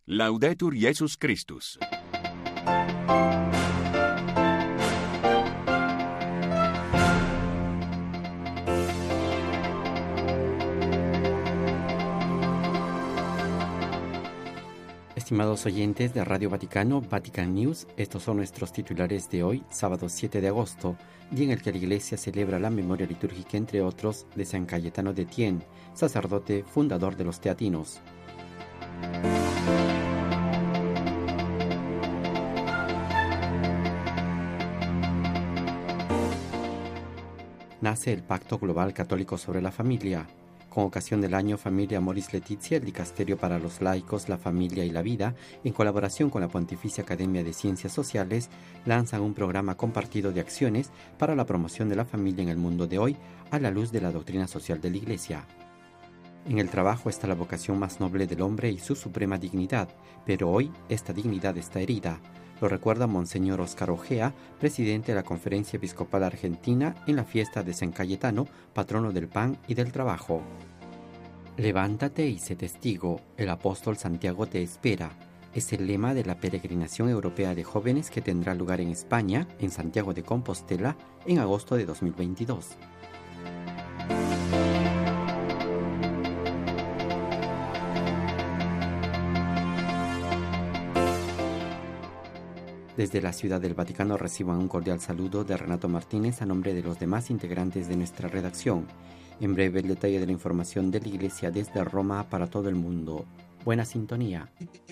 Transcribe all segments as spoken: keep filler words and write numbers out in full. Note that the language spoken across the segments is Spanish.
Laudetur Jesus Christus. Estimados oyentes de Radio Vaticano, Vatican News, estos son nuestros titulares de hoy, sábado siete de agosto, día en el que la Iglesia celebra la memoria litúrgica, entre otros, de San Cayetano de Thiene, sacerdote fundador de los teatinos. Nace el Pacto Global Católico sobre la Familia. Con ocasión del año Familia Amoris Laetitia, el Dicasterio para los Laicos, la Familia y la Vida, en colaboración con la Pontificia Academia de Ciencias Sociales, lanzan un programa compartido de acciones para la promoción de la familia en el mundo de hoy, a la luz de la doctrina social de la Iglesia. En el trabajo está la vocación más noble del hombre y su suprema dignidad, pero hoy esta dignidad está herida. Lo recuerda Monseñor Óscar Ojea, presidente de la Conferencia Episcopal Argentina, en la fiesta de San Cayetano, patrono del pan y del trabajo. Levántate y sé testigo, el apóstol Santiago te espera. Es el lema de la peregrinación europea de jóvenes que tendrá lugar en España, en Santiago de Compostela, en agosto de dos mil veintidós. Desde la Ciudad del Vaticano reciban un cordial saludo de Renato Martínez a nombre de los demás integrantes de nuestra redacción. En breve el detalle de la información de la Iglesia desde Roma para todo el mundo. Buena sintonía.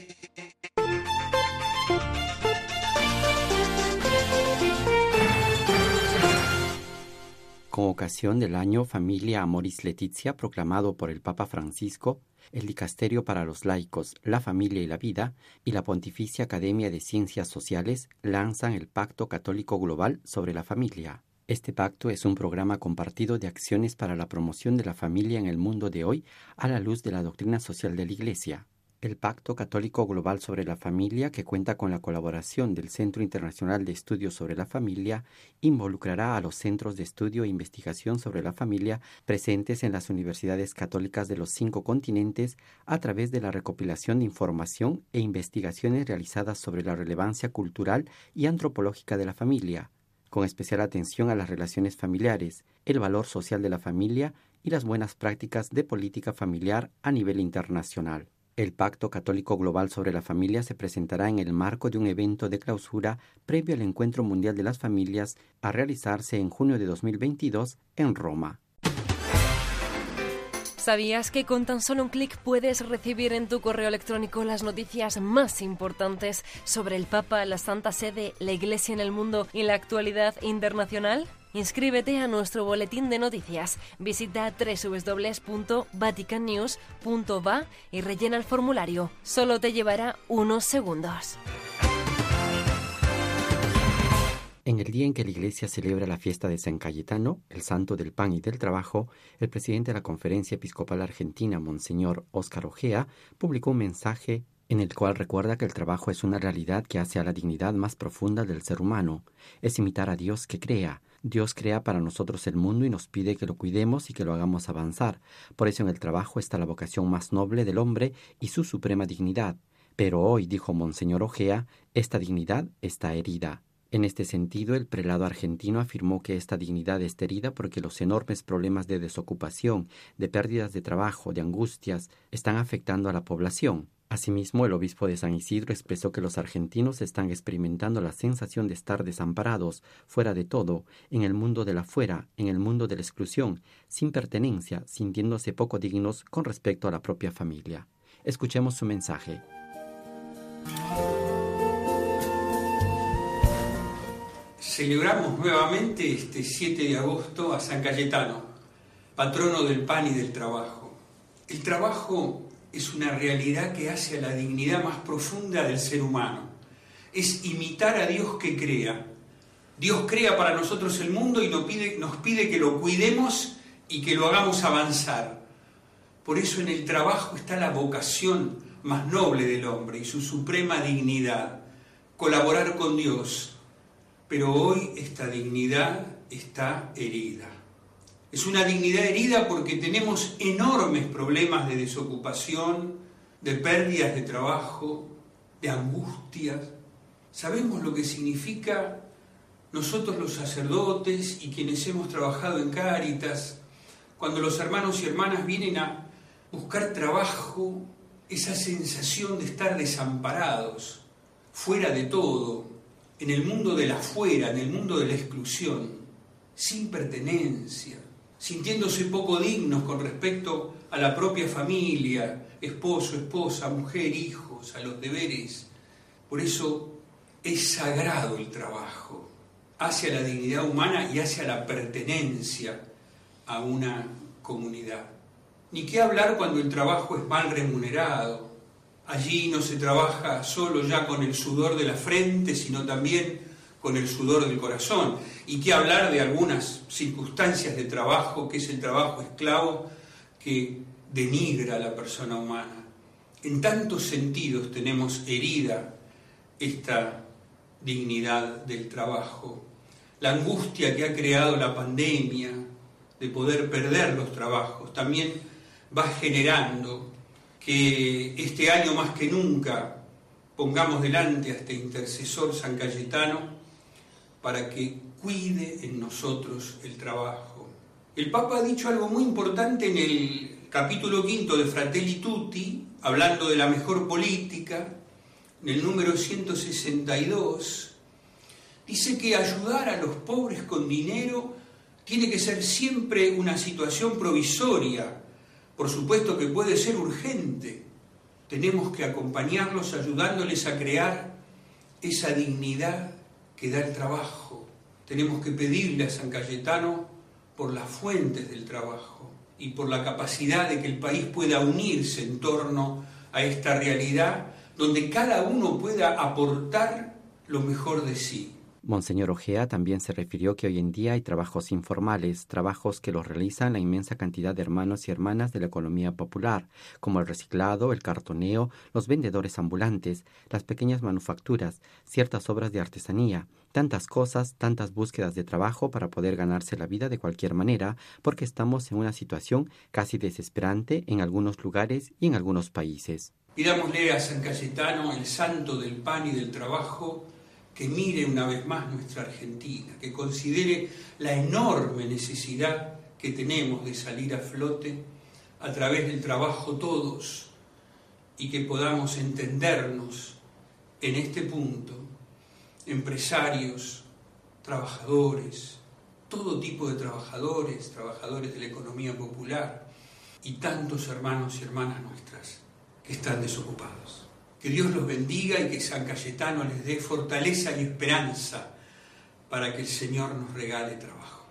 Con ocasión del año Familia Amoris Laetitia proclamado por el Papa Francisco, el Dicasterio para los Laicos, la Familia y la Vida y la Pontificia Academia de Ciencias Sociales lanzan el Pacto Católico Global sobre la Familia. Este pacto es un programa compartido de acciones para la promoción de la familia en el mundo de hoy a la luz de la doctrina social de la Iglesia. El Pacto Católico Global sobre la Familia, que cuenta con la colaboración del Centro Internacional de Estudios sobre la Familia, involucrará a los centros de estudio e investigación sobre la familia presentes en las universidades católicas de los cinco continentes a través de la recopilación de información e investigaciones realizadas sobre la relevancia cultural y antropológica de la familia, con especial atención a las relaciones familiares, el valor social de la familia y las buenas prácticas de política familiar a nivel internacional. El Pacto Católico Global sobre la Familia se presentará en el marco de un evento de clausura previo al Encuentro Mundial de las Familias a realizarse en junio de dos mil veintidós en Roma. ¿Sabías que con tan solo un clic puedes recibir en tu correo electrónico las noticias más importantes sobre el Papa, la Santa Sede, la Iglesia en el mundo y la actualidad internacional? Inscríbete a nuestro boletín de noticias. Visita doble u doble u doble u punto vatican news punto va y rellena el formulario. Solo te llevará unos segundos. En el día en que la Iglesia celebra la fiesta de San Cayetano, el santo del pan y del trabajo, el presidente de la Conferencia Episcopal Argentina, Monseñor Óscar Ojea, publicó un mensaje en el cual recuerda que el trabajo es una realidad que hace a la dignidad más profunda del ser humano. Es imitar a Dios que crea. Dios crea para nosotros el mundo y nos pide que lo cuidemos y que lo hagamos avanzar. Por eso en el trabajo está la vocación más noble del hombre y su suprema dignidad. Pero hoy, dijo Monseñor Ojea, esta dignidad está herida. En este sentido, el prelado argentino afirmó que esta dignidad está herida porque los enormes problemas de desocupación, de pérdidas de trabajo, de angustias, están afectando a la población. Asimismo, el obispo de San Isidro expresó que los argentinos están experimentando la sensación de estar desamparados, fuera de todo, en el mundo del afuera, en el mundo de la exclusión, sin pertenencia, sintiéndose poco dignos con respecto a la propia familia. Escuchemos su mensaje. Celebramos nuevamente este siete de agosto a San Cayetano, patrono del pan y del trabajo. El trabajo es una realidad que hace a la dignidad más profunda del ser humano. Es imitar a Dios que crea. Dios crea para nosotros el mundo y nos pide, nos pide que lo cuidemos y que lo hagamos avanzar. Por eso en el trabajo está la vocación más noble del hombre y su suprema dignidad, colaborar con Dios. Pero hoy esta dignidad está herida. Es una dignidad herida porque tenemos enormes problemas de desocupación, de pérdidas de trabajo, de angustias. Sabemos lo que significa nosotros los sacerdotes y quienes hemos trabajado en Cáritas, cuando los hermanos y hermanas vienen a buscar trabajo, esa sensación de estar desamparados, fuera de todo, en el mundo del afuera, en el mundo de la exclusión, sin pertenencia, sintiéndose poco dignos con respecto a la propia familia, esposo, esposa, mujer, hijos, a los deberes. Por eso es sagrado el trabajo, hacia la dignidad humana y hacia la pertenencia a una comunidad. Ni qué hablar cuando el trabajo es mal remunerado. Allí no se trabaja solo ya con el sudor de la frente, sino también con el sudor del corazón. Y qué hablar de algunas circunstancias de trabajo, que es el trabajo esclavo, que denigra a la persona humana. En tantos sentidos tenemos herida esta dignidad del trabajo. La angustia que ha creado la pandemia de poder perder los trabajos también va generando que este año más que nunca pongamos delante a este intercesor San Cayetano para que cuide en nosotros el trabajo. El Papa ha dicho algo muy importante en el capítulo quinto de Fratelli Tutti, hablando de la mejor política, en el número ciento sesenta y dos, dice que ayudar a los pobres con dinero tiene que ser siempre una situación provisoria. Por supuesto que puede ser urgente. Tenemos que acompañarlos ayudándoles a crear esa dignidad que da el trabajo. Tenemos que pedirle a San Cayetano por las fuentes del trabajo y por la capacidad de que el país pueda unirse en torno a esta realidad donde cada uno pueda aportar lo mejor de sí. Monseñor Ojea también se refirió que hoy en día hay trabajos informales, trabajos que los realizan la inmensa cantidad de hermanos y hermanas de la economía popular, como el reciclado, el cartoneo, los vendedores ambulantes, las pequeñas manufacturas, ciertas obras de artesanía, tantas cosas, tantas búsquedas de trabajo para poder ganarse la vida de cualquier manera, porque estamos en una situación casi desesperante en algunos lugares y en algunos países. Pidámosle a San Cayetano, el santo del pan y del trabajo, que mire una vez más nuestra Argentina, que considere la enorme necesidad que tenemos de salir a flote a través del trabajo todos y que podamos entendernos en este punto, empresarios, trabajadores, todo tipo de trabajadores, trabajadores de la economía popular y tantos hermanos y hermanas nuestras que están desocupados. Que Dios los bendiga y que San Cayetano les dé fortaleza y esperanza para que el Señor nos regale trabajo.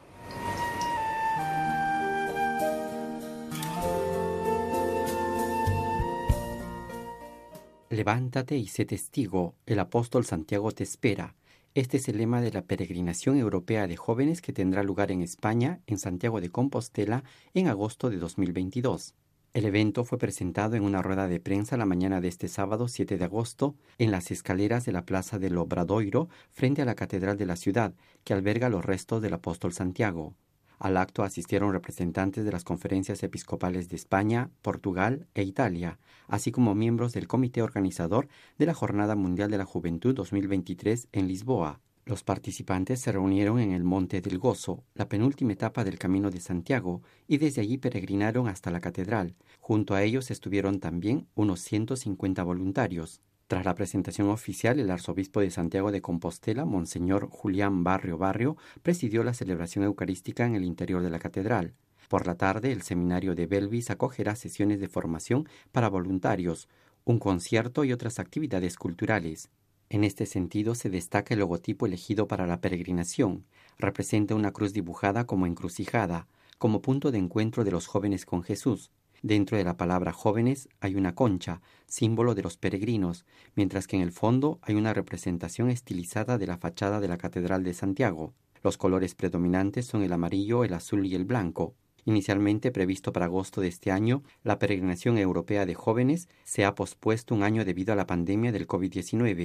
Levántate y sé testigo, el apóstol Santiago te espera. Este es el lema de la peregrinación europea de jóvenes que tendrá lugar en España, en Santiago de Compostela, en agosto de dos mil veintidós. El evento fue presentado en una rueda de prensa la mañana de este sábado siete de agosto en las escaleras de la Plaza del Obradoiro frente a la Catedral de la ciudad, que alberga los restos del apóstol Santiago. Al acto asistieron representantes de las conferencias episcopales de España, Portugal e Italia, así como miembros del comité organizador de la Jornada Mundial de la Juventud dos mil veintitrés en Lisboa. Los participantes se reunieron en el Monte del Gozo, la penúltima etapa del Camino de Santiago, y desde allí peregrinaron hasta la catedral. Junto a ellos estuvieron también unos ciento cincuenta voluntarios. Tras la presentación oficial, el arzobispo de Santiago de Compostela, Monseñor Julián Barrio Barrio, presidió la celebración eucarística en el interior de la catedral. Por la tarde, el seminario de Belvis acogerá sesiones de formación para voluntarios, un concierto y otras actividades culturales. En este sentido, se destaca el logotipo elegido para la peregrinación. Representa una cruz dibujada como encrucijada, como punto de encuentro de los jóvenes con Jesús. Dentro de la palabra jóvenes hay una concha, símbolo de los peregrinos, mientras que en el fondo hay una representación estilizada de la fachada de la Catedral de Santiago. Los colores predominantes son el amarillo, el azul y el blanco. Inicialmente previsto para agosto de este año, la peregrinación europea de jóvenes se ha pospuesto un año debido a la pandemia del COVID diecinueve.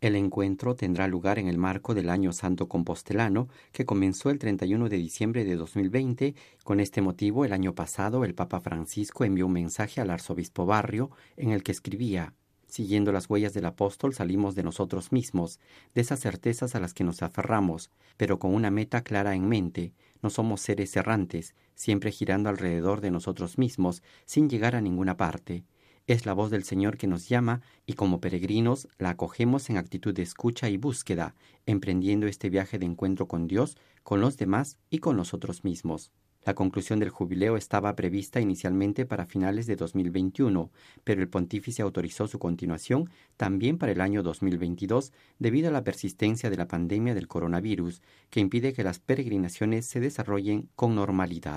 El encuentro tendrá lugar en el marco del Año Santo Compostelano, que comenzó el treinta y uno de diciembre de dos mil veinte. Con este motivo, el año pasado, el Papa Francisco envió un mensaje al arzobispo Barrio en el que escribía: siguiendo las huellas del apóstol salimos de nosotros mismos, de esas certezas a las que nos aferramos, pero con una meta clara en mente. No somos seres errantes, siempre girando alrededor de nosotros mismos, sin llegar a ninguna parte. Es la voz del Señor que nos llama y como peregrinos la acogemos en actitud de escucha y búsqueda, emprendiendo este viaje de encuentro con Dios, con los demás y con nosotros mismos. La conclusión del jubileo estaba prevista inicialmente para finales de dos mil veintiuno, pero el pontífice autorizó su continuación también para el año dos mil veintidós debido a la persistencia de la pandemia del coronavirus, que impide que las peregrinaciones se desarrollen con normalidad.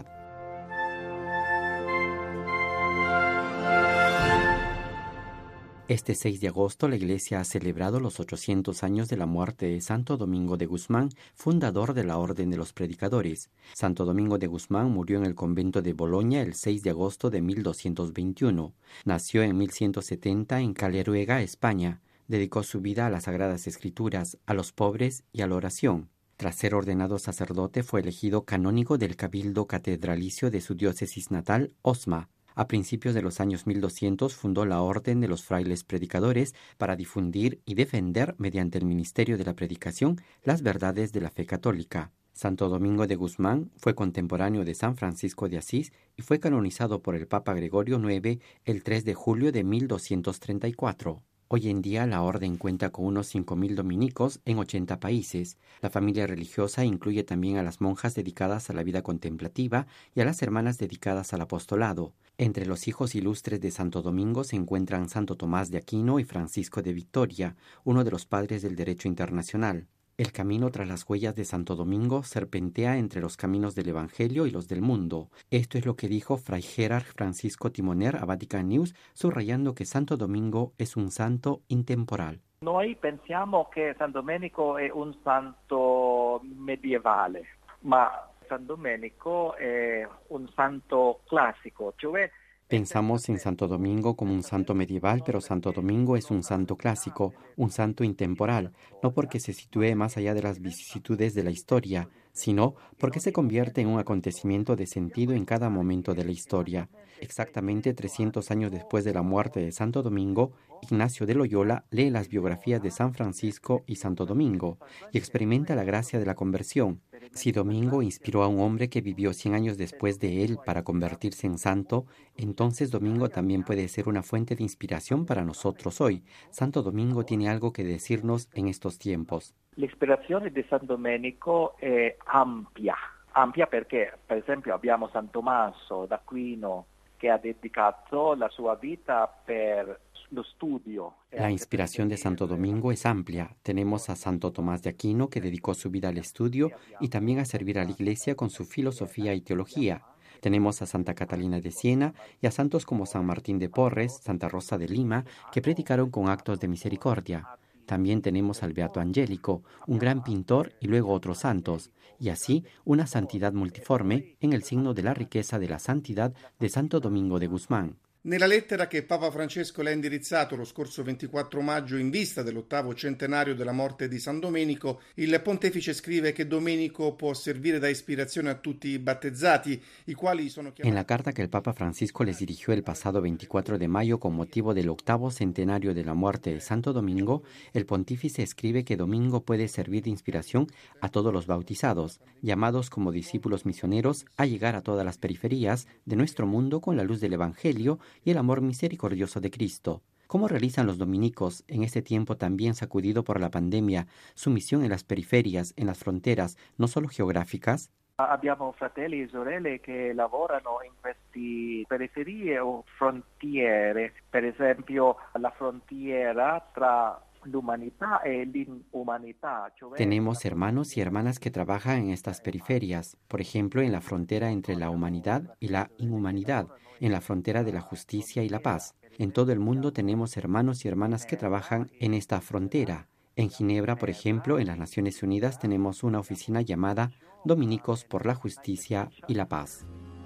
Este seis de agosto la Iglesia ha celebrado los ochocientos años de la muerte de Santo Domingo de Guzmán, fundador de la Orden de los Predicadores. Santo Domingo de Guzmán murió en el convento de Boloña el seis de agosto de mil doscientos veintiuno. Nació en mil ciento setenta en Caleruega, España. Dedicó su vida a las Sagradas Escrituras, a los pobres y a la oración. Tras ser ordenado sacerdote, fue elegido canónigo del Cabildo Catedralicio de su diócesis natal, Osma. A principios de los años mil doscientos fundó la Orden de los Frailes Predicadores para difundir y defender, mediante el ministerio de la predicación, las verdades de la fe católica. Santo Domingo de Guzmán fue contemporáneo de San Francisco de Asís y fue canonizado por el Papa Gregorio noveno el tres de julio de mil doscientos treinta y cuatro. Hoy en día la orden cuenta con unos cinco mil dominicos en ochenta países. La familia religiosa incluye también a las monjas dedicadas a la vida contemplativa y a las hermanas dedicadas al apostolado. Entre los hijos ilustres de Santo Domingo se encuentran Santo Tomás de Aquino y Francisco de Victoria, uno de los padres del derecho internacional. El camino tras las huellas de Santo Domingo serpentea entre los caminos del Evangelio y los del mundo. Esto es lo que dijo Fray Gerard Francisco Timoner a Vatican News, subrayando que Santo Domingo es un santo intemporal. Noi pensiamo che San Domenico è un santo medievale, ma San Domenico è un santo classico, cioè Pensamos en Santo Domingo como un santo medieval, pero Santo Domingo es un santo clásico, un santo intemporal, no porque se sitúe más allá de las vicisitudes de la historia, sino porque se convierte en un acontecimiento de sentido en cada momento de la historia. Exactamente trescientos años después de la muerte de Santo Domingo, Ignacio de Loyola lee las biografías de San Francisco y Santo Domingo y experimenta la gracia de la conversión. Si Domingo inspiró a un hombre que vivió cien años después de él para convertirse en santo, entonces Domingo también puede ser una fuente de inspiración para nosotros hoy. Santo Domingo tiene algo que decirnos en estos tiempos. L'ispirazione di San Domenico è ampia, ampia perché per esempio abbiamo San Tommaso d'Aquino che ha dedicato la sua vita per lo studio. La inspiración de Santo Domingo es amplia. Tenemos a Santo Tomás de Aquino que dedicó su vida al estudio y también a servir a la Iglesia con su filosofía y teología. Tenemos a Santa Catalina de Siena y a santos como San Martín de Porres, Santa Rosa de Lima, que predicaron con actos de misericordia. También tenemos al Beato Angélico, un gran pintor y luego otros santos, y así una santidad multiforme en el signo de la riqueza de la santidad de Santo Domingo de Guzmán. Nella lettera che Papa Francesco le ha indirizzato lo scorso ventiquattro maggio in vista dell'ottavo centenario della morte di San Domenico, il pontefice scrive che Domenico può servire da ispirazione a tutti i battezzati, i quali sono chiamati... En la carta que el Papa Francisco les dirigió el pasado veinticuatro de mayo con motivo del octavo centenario de la muerte de Santo Domingo, el pontífice escribe que Domingo puede servir de inspiración a todos los bautizados, llamados como discípulos misioneros a llegar a todas las periferias de nuestro mundo con la luz del Evangelio y el amor misericordioso de Cristo. ¿Cómo realizan los dominicos, en este tiempo también sacudido por la pandemia, su misión en las periferias, en las fronteras, no solo geográficas? Abbiamo fratelli e sorelle che lavorano in queste periferie o frontiere, per esempio la frontiera tra l'umanità e l'inumanità. Tenemos hermanos y hermanas que trabajan en estas periferias, por ejemplo, en la frontera entre la humanidad y la inhumanidad, en la frontera de la justicia y la paz. En todo el mundo tenemos hermanos y hermanas que trabajan en esta frontera. En Ginebra, por ejemplo, en las Naciones Unidas tenemos una oficina llamada Dominicos por la Justicia y la Paz.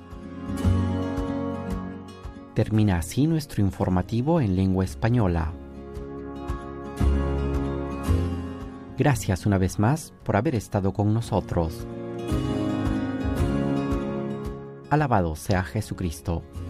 Termina así nuestro informativo en lengua española. Gracias una vez más por haber estado con nosotros. Alabado sea Jesucristo.